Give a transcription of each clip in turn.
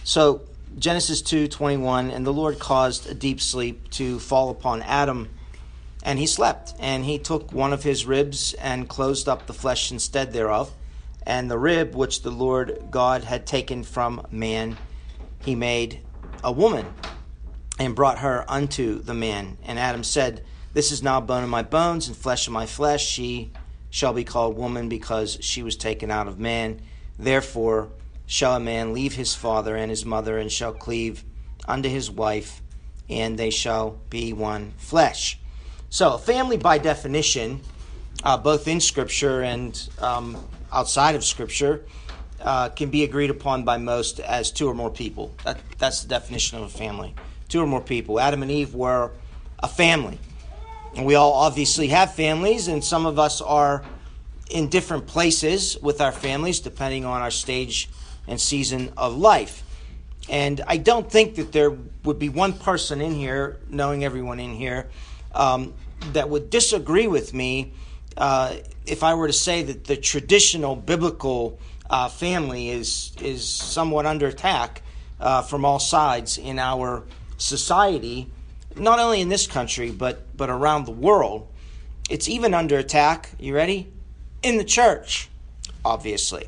So Genesis 2:21, and the Lord caused a deep sleep to fall upon Adam, and he slept. And he took one of his ribs and closed up the flesh instead thereof. And the rib which the Lord God had taken from man, he made a woman, and brought her unto the man. And Adam said, This is now bone of my bones and flesh of my flesh. She shall be called woman, because she was taken out of man. Therefore shall a man leave his father and his mother, and shall cleave unto his wife, and they shall be one flesh. So a family, by definition, both in Scripture and outside of Scripture, can be agreed upon by most as two or more people. That's the definition of a family. Two or more people. Adam and Eve were a family. And we all obviously have families, and some of us are in different places with our families, depending on our stage and season of life. And I don't think that there would be one person in here, knowing everyone in here, that would disagree with me if I were to say that the traditional biblical family is somewhat under attack from all sides in our society, not only in this country, but around the world. It's even under attack, you ready? In the church, obviously.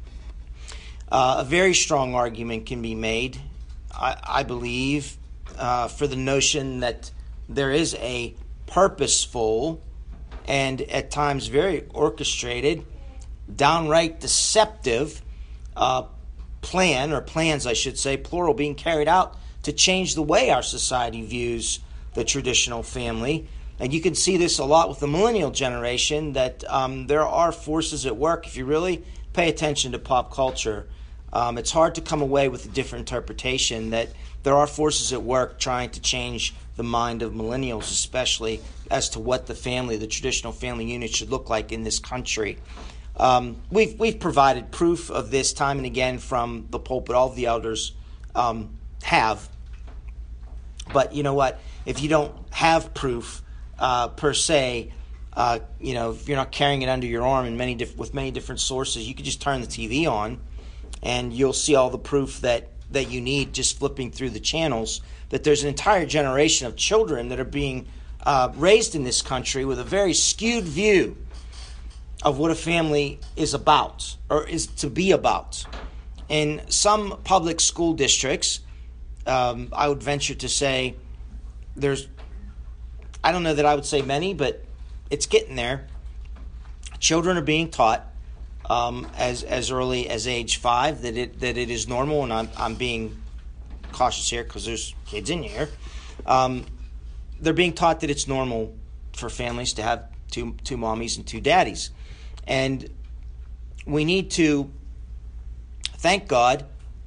A very strong argument can be made, I believe, for the notion that there is a purposeful and at times very orchestrated, downright deceptive plans, I should say, plural, being carried out to change the way our society views the traditional family. And you can see this a lot with the millennial generation, that there are forces at work. If you really pay attention to pop culture, it's hard to come away with a different interpretation that there are forces at work trying to change the mind of millennials, especially as to what the family, the traditional family unit, should look like in this country. We've provided proof of this time and again from the pulpit. All of the elders have. But you know what? If you don't have proof per se, if you're not carrying it under your arm with many different sources, you could just turn the TV on, and you'll see all the proof that you need just flipping through the channels, that there's an entire generation of children that are being raised in this country with a very skewed view of what a family is about, or is to be about. In some public school districts, I would venture to say I don't know that I would say many, but it's getting there. Children are being taught as early as age 5 that it is normal, and I'm being cautious here because there's kids in here. They're being taught that it's normal for families to have two mommies and 2 daddies. And we need to thank God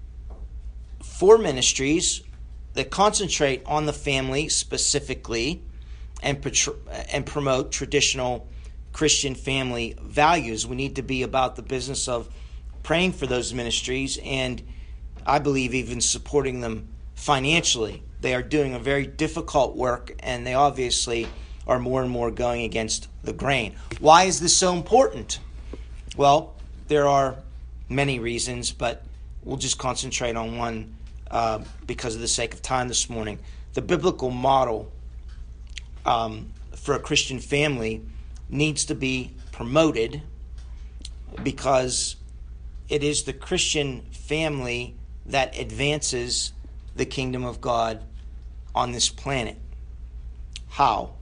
for ministries that concentrate on the family specifically and promote traditional Christian family values. We need to be about the business of praying for those ministries, and I believe even supporting them financially. They are doing a very difficult work, and they obviously are more and more going against the grain. Why is this so important? Well, there are many reasons, but we'll just concentrate on one because of the sake of time this morning. The biblical model for a Christian family needs to be promoted, because it is the Christian family that advances the kingdom of God on this planet. How?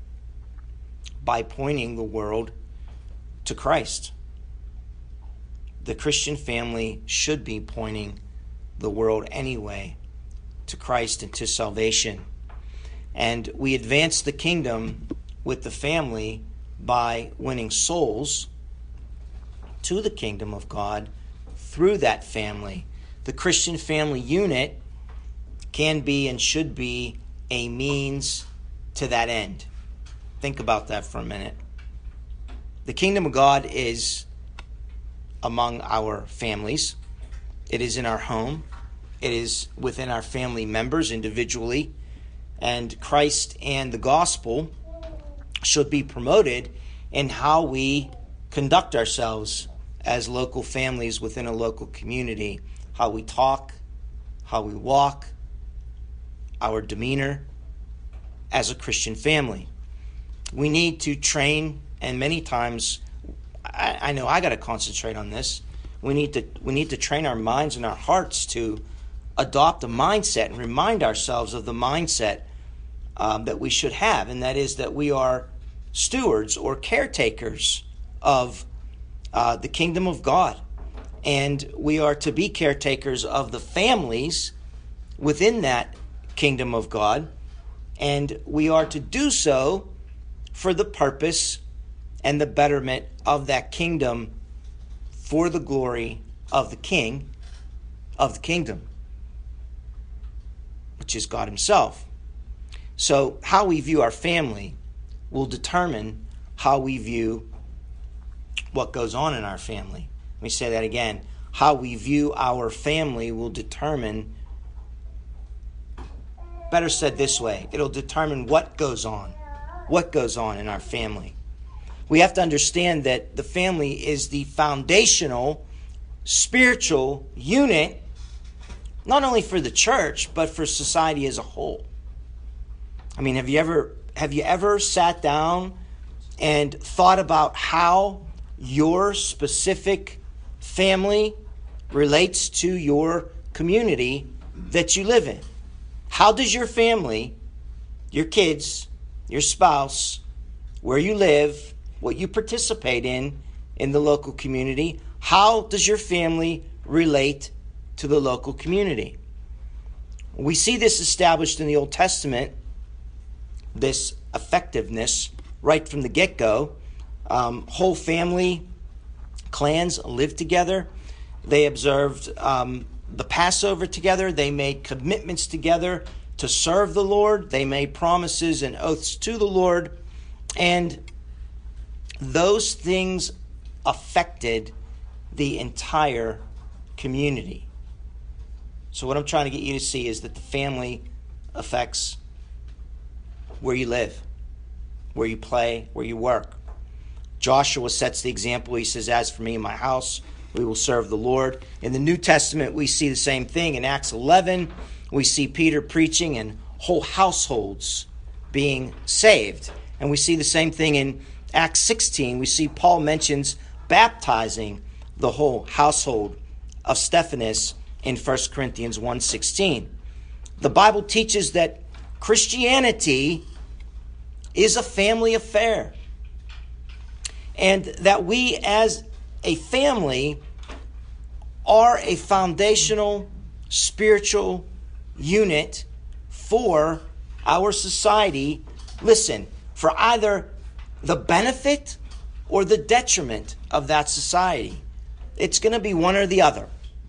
By pointing the world to Christ. The Christian family should be pointing the world anyway to Christ and to salvation. And we advance the kingdom with the family by winning souls to the kingdom of God through that family. The Christian family unit can be and should be a means to that end. Think about that for a minute. The kingdom of God is among our families. It is in our home. It is within our family members individually. And Christ and the gospel should be promoted in how we conduct ourselves as local families within a local community, how we talk, how we walk, our demeanor as a Christian family. We need to train, and many times, I know I got to concentrate on this. We need to train our minds and our hearts to adopt a mindset and remind ourselves of the mindset that we should have, and that is that we are stewards or caretakers of the kingdom of God. And we are to be caretakers of the families within that kingdom of God. And we are to do so for the purpose and the betterment of that kingdom for the glory of the King of the kingdom, which is God himself. So how we view our family will determine how we view what goes on in our family. Let me say that again. How we view our family will determine, better said this way, it'll determine what goes on in our family. We have to understand that the family is the foundational spiritual unit, not only for the church, but for society as a whole. I mean, have you ever sat down and thought about how your specific family relates to your community that you live in? How does your family, your kids, your spouse, where you live, what you participate in the local community, how does your family relate to the local community? We see this established in the Old Testament, this effectiveness right from the get-go. Whole family clans lived together. They observed the Passover together. They made commitments together to serve the Lord. They made promises and oaths to the Lord. And those things affected the entire community. So what I'm trying to get you to see is that the family affects where you live, where you play, where you work. Joshua sets the example. He says, "As for me and my house, we will serve the Lord." In the New Testament, we see the same thing. In Acts 11, we see Peter preaching and whole households being saved. And we see the same thing in Acts 16. We see Paul mentions baptizing the whole household of Stephanas in 1 Corinthians 1:16. The Bible teaches that Christianity is a family affair, and that we as a family are a foundational spiritual unit for our society. Listen, for either the benefit or the detriment of that society. It's going to be one or the other.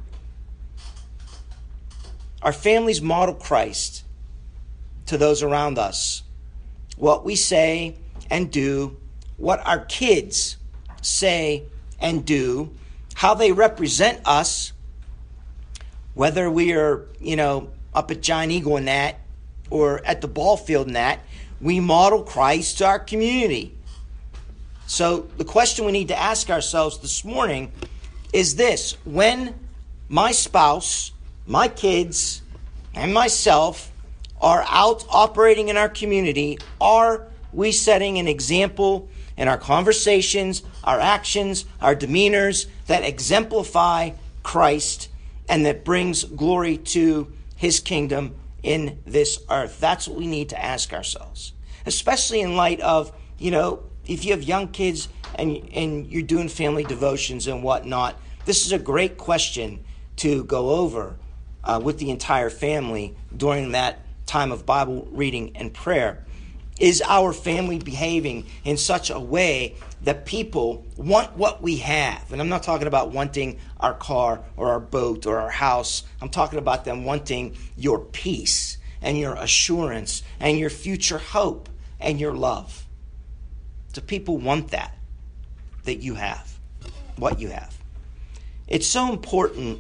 Our families model Christ to those around us. What we say and do, what our kids say and do, how they represent us, whether we are, up at Giant Eagle and that, or at the ball field and that, we model Christ to our community. So the question we need to ask ourselves this morning is this: when my spouse, my kids, and myself are out operating in our community, are we setting an example in our conversations, our actions, our demeanors that exemplify Christ and that brings glory to his kingdom in this earth? That's what we need to ask ourselves, especially in light of, if you have young kids and you're doing family devotions and whatnot. This is a great question to go over with the entire family during that time of Bible reading and prayer. Is our family behaving in such a way that people want what we have? And I'm not talking about wanting our car or our boat or our house. I'm talking about them wanting your peace and your assurance and your future hope and your love. Do people want that you have, what you have? It's so important.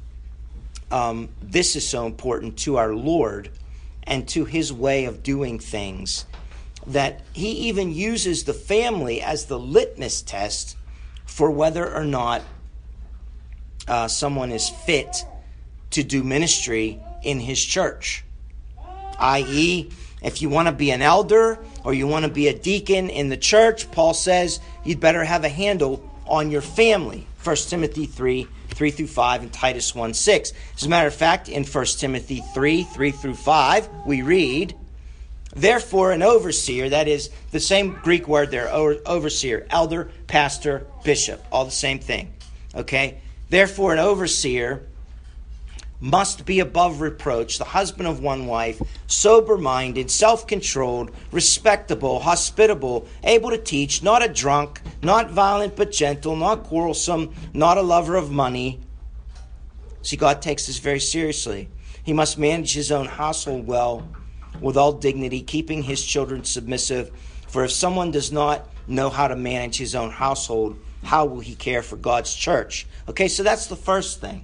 This is so important to our Lord and to his way of doing things, that he even uses the family as the litmus test for whether or not someone is fit to do ministry in his church. I.e., if you want to be an elder or you want to be a deacon in the church, Paul says you'd better have a handle on your family. 1 Timothy 3:3-5, and Titus 1:6. As a matter of fact, in 1 Timothy 3:3-5, we read, therefore an overseer, that is the same Greek word there, overseer, elder, pastor, bishop, all the same thing. Okay? Therefore an overseer must be above reproach, the husband of one wife, sober-minded, self-controlled, respectable, hospitable, able to teach, not a drunk, not violent but gentle, not quarrelsome, not a lover of money. See, God takes this very seriously. He must manage his own household well, with all dignity, keeping his children submissive. For if someone does not know how to manage his own household, how will he care for God's church? Okay, so that's the first thing.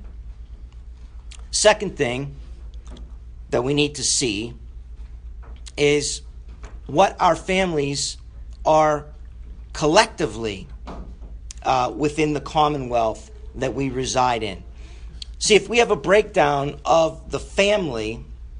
Second thing that we need to see is what our families are collectively within the commonwealth that we reside in. See, if we have a breakdown of the family,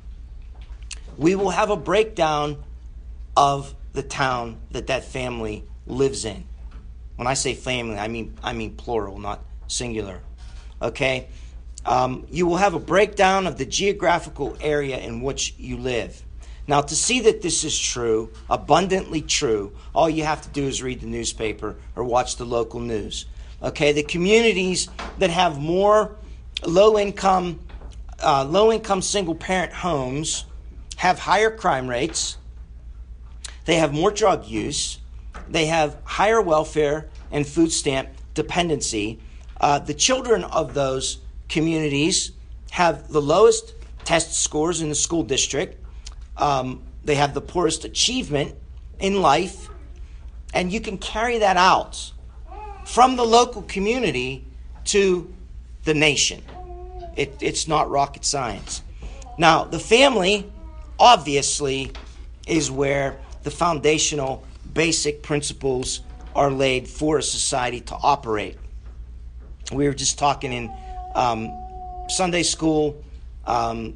we will have a breakdown of the town that family lives in. When I say family, I mean plural, not singular. Okay? You will have a breakdown of the geographical area in which you live. Now, to see that this is true, abundantly true, all you have to do is read the newspaper or watch the local news. Okay, the communities that have more low-income single-parent homes have higher crime rates. They have more drug use. They have higher welfare and food stamp dependency. The children of those communities have the lowest test scores in the school district. They have the poorest achievement in life. And you can carry that out from the local community to the nation. It's not rocket science. Now, the family, obviously, is where the foundational basic principles are laid for a society to operate. We were just talking in Sunday school. I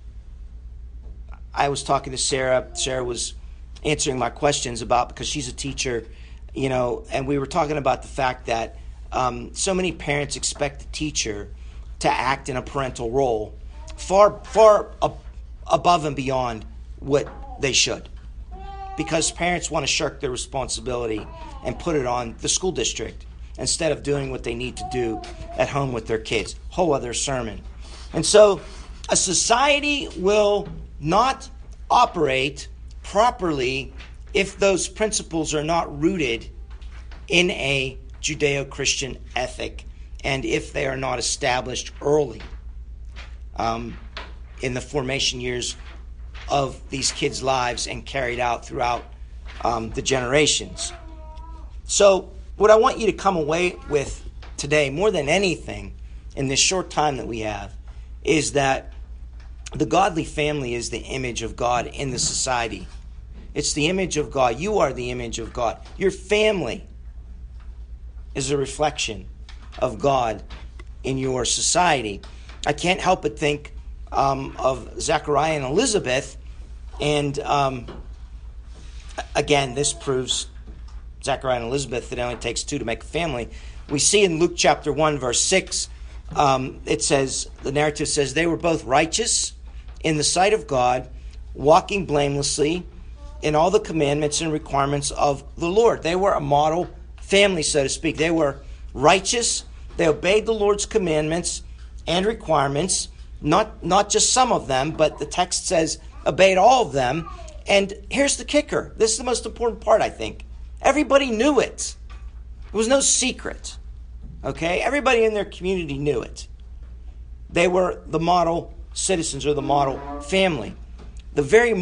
was talking to Sarah. Sarah was answering my questions because she's a teacher, and we were talking about the fact that so many parents expect the teacher to act in a parental role far above and beyond what they should, because parents want to shirk their responsibility and put it on the school district instead of doing what they need to do at home with their kids. Whole other sermon. And so a society will not operate properly if those principles are not rooted in a Judeo-Christian ethic and if they are not established early in the formation years of these kids' lives and carried out throughout the generations. So what I want you to come away with today, more than anything, in this short time that we have, is that the godly family is the image of God in the society. It's the image of God. You are the image of God. Your family is a reflection of God in your society. I can't help but think of Zechariah and Elizabeth, and again, this proves Zechariah and Elizabeth that it only takes two to make a family. We see in Luke chapter 1, verse 6, it says, the narrative says, they were both righteous in the sight of God, walking blamelessly in all the commandments and requirements of the Lord. They were a model family, so to speak. They were righteous. They obeyed the Lord's commandments and requirements, not just some of them, but the text says obeyed all of them. And here's the kicker. This is the most important part, I think. Everybody knew it. It was no secret. Okay? Everybody in their community knew it. They were the model citizens or the model family. The very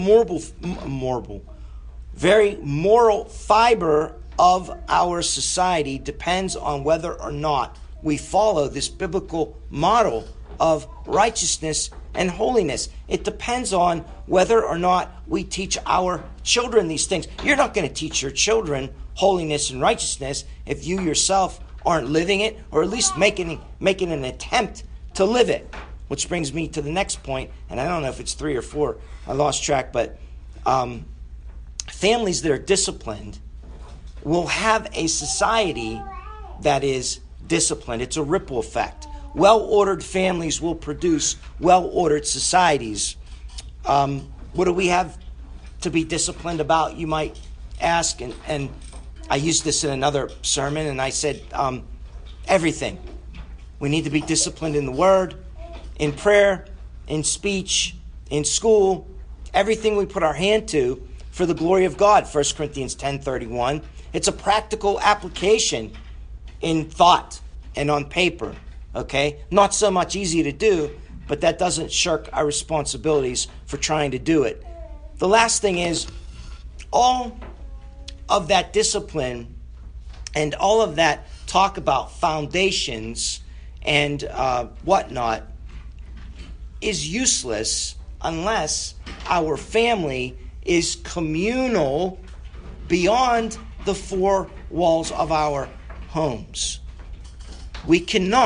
moral fiber of our society depends on whether or not we follow this biblical model of righteousness and holiness. It depends on whether or not we teach our children these things. You're not going to teach your children holiness and righteousness if you yourself aren't living it, or at least making an attempt to live it. Which brings me to the next point, and I don't know if it's 3 or 4. I lost track, but families that are disciplined will have a society that is disciplined. It's a ripple effect. Well-ordered families will produce well-ordered societies. What do we have to be disciplined about, you might ask? And I used this in another sermon, and I said, everything. We need to be disciplined in the Word, in prayer, in speech, in school, everything we put our hand to for the glory of God, 1 Corinthians 10:31. It's a practical application in thought and on paper, okay? Not so much easy to do, but that doesn't shirk our responsibilities for trying to do it. The last thing is, all of that discipline and all of that talk about foundations and whatnot is useless unless our family is communal beyond the 4 walls of our homes. We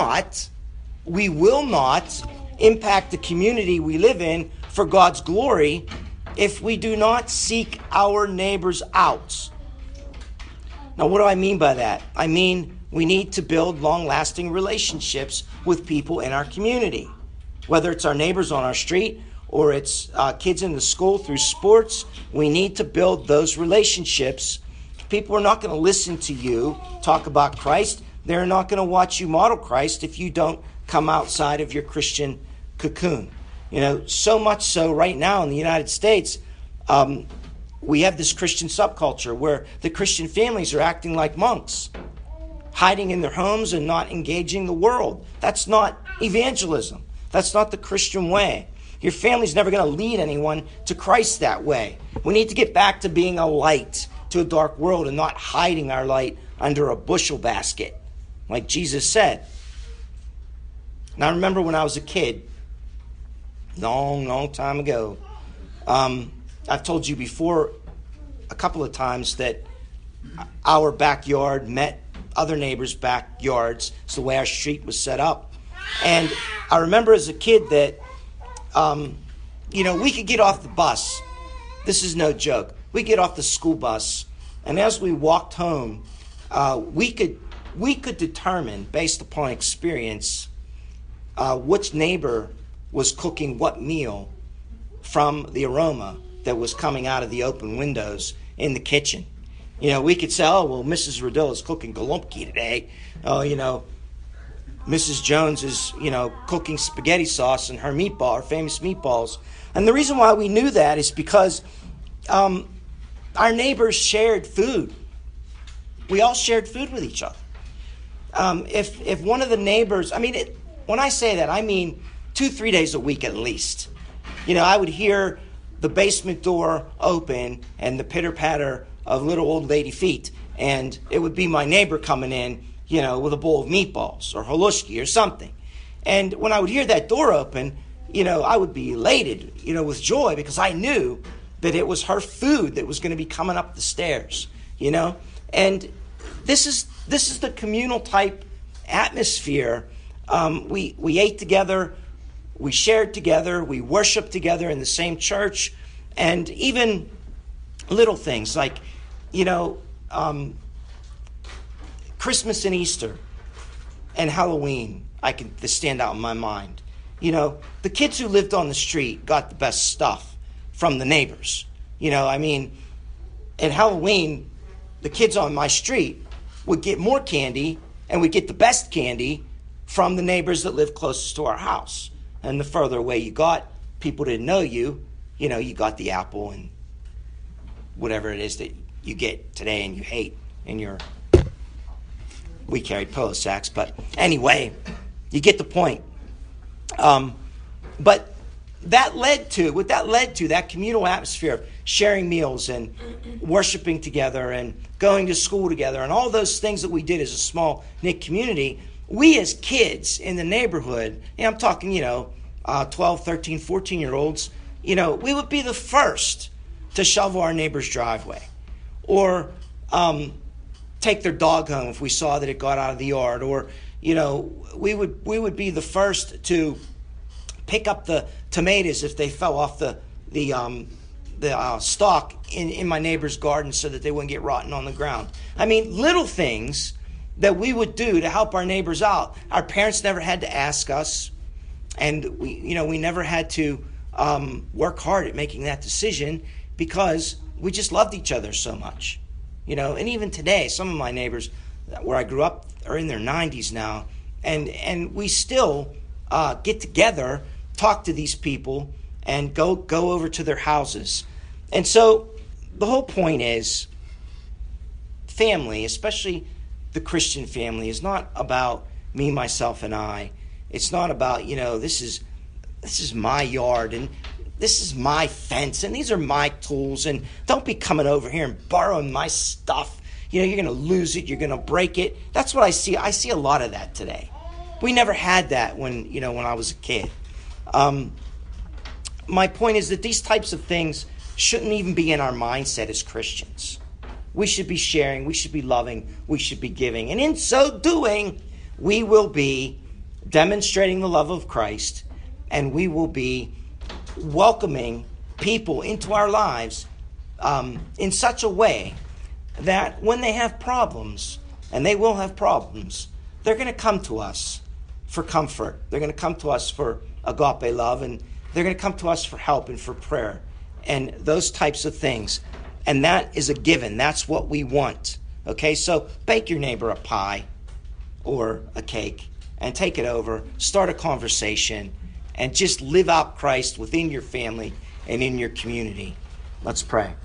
will not impact the community we live in for God's glory if we do not seek our neighbors out. Now, what do I mean by that? I mean, we need to build long-lasting relationships with people in our community. Whether it's our neighbors on our street or it's kids in the school through sports, we need to build those relationships. People are not going to listen to you talk about Christ. They're not going to watch you model Christ if you don't come outside of your Christian cocoon. You know, so much so right now in the United States, we have this Christian subculture where the Christian families are acting like monks, hiding in their homes and not engaging the world. That's not evangelism. That's not the Christian way. Your family's never going to lead anyone to Christ that way. We need to get back to being a light to a dark world and not hiding our light under a bushel basket, like Jesus said. Now, I remember when I was a kid, long time ago, I've told you before a couple of times that our backyard met other neighbors' backyards. It's the way our street was set up. And I remember as a kid that, we could get off the bus. This is no joke. We get off the school bus, and as we walked home, we could determine, based upon experience, which neighbor was cooking what meal from the aroma that was coming out of the open windows in the kitchen. We could say, oh, well, Mrs. Riddell is cooking galumpki today. Oh, Mrs. Jones is, cooking spaghetti sauce and her famous meatballs. And the reason why we knew that is because our neighbors shared food. We all shared food with each other. If one of the neighbors, when I say that, I mean 2-3 days a week at least. I would hear the basement door open and the pitter-patter of little old lady feet, and it would be my neighbor coming in, with a bowl of meatballs or halushki or something. And when I would hear that door open, I would be elated, with joy, because I knew that it was her food that was going to be coming up the stairs, And this is the communal type atmosphere. We ate together, we shared together, we worshiped together in the same church, and even little things like, Christmas and Easter and Halloween, they stand out in my mind. The kids who lived on the street got the best stuff from the neighbors. At Halloween, the kids on my street would get more candy, and we'd get the best candy from the neighbors that lived closest to our house. And the further away you got, people didn't know you, you got the apple and whatever it is that you get today and you hate in your... We carried pillow sacks, but anyway, you get the point. But that led to that communal atmosphere of sharing meals and worshiping together and going to school together and all those things that we did as a small knit community. We as kids in the neighborhood, and I'm talking, 12, 13, 14-year-olds, we would be the first to shovel our neighbor's driveway or take their dog home if we saw that it got out of the yard, or we would be the first to pick up the tomatoes if they fell off the stalk in my neighbor's garden so that they wouldn't get rotten on the ground. I mean, little things that we would do to help our neighbors out. Our parents never had to ask us, and we never had to work hard at making that decision because we just loved each other so much. And even today, some of my neighbors where I grew up are in their 90s now, and we still get together, talk to these people, and go over to their houses. And so the whole point is, family, especially the Christian family, is not about me, myself, and I. It's not about, this is my yard, and this is my fence, and these are my tools, and don't be coming over here and borrowing my stuff. You're going to lose it, you're going to break it. That's what I see. I see a lot of that today. We never had that when I was a kid. My point is that these types of things shouldn't even be in our mindset as Christians. We should be sharing, we should be loving, we should be giving. And in so doing, we will be demonstrating the love of Christ, and we will be welcoming people into our lives in such a way that when they have problems, and they will have problems, they're going to come to us for comfort. They're going to come to us for agape love, and they're going to come to us for help and for prayer and those types of things. And that is a given. That's what we want. Okay, so bake your neighbor a pie or a cake and take it over. Start a conversation and just live out Christ within your family and in your community. Let's pray.